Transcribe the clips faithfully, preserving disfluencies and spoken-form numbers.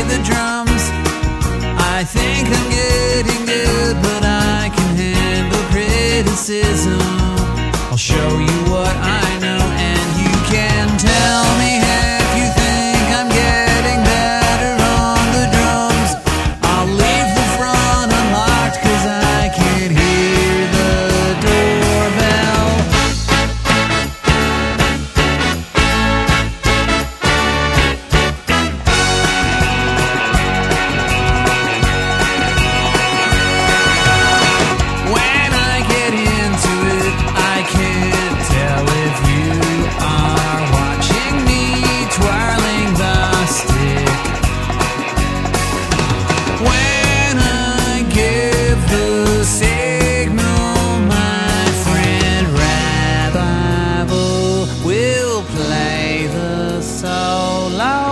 the drums. I think I'm getting good, but I can handle criticism. I'll show you what I know, and you can tell me if you think I'm getting better on the drums. I'll leave the front unlocked, cause I can't hear the doorbell. When I get into it, I can't tell if you are watching me twirling the stick. When I give the signal, my friend Rabbi will play the solo.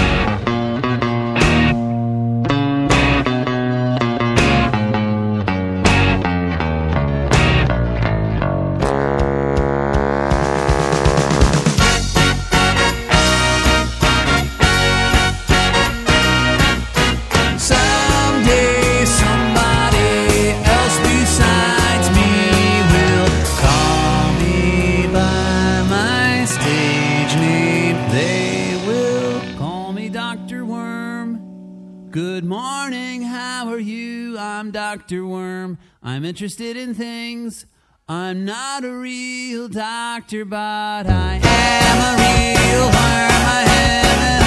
Someday somebody else besides me will call me by my stage name. They will call me Doctor Worm. Good morning, how are you? I'm Doctor Worm. I'm interested in things. I'm not a real doctor, but I am a real worm. I am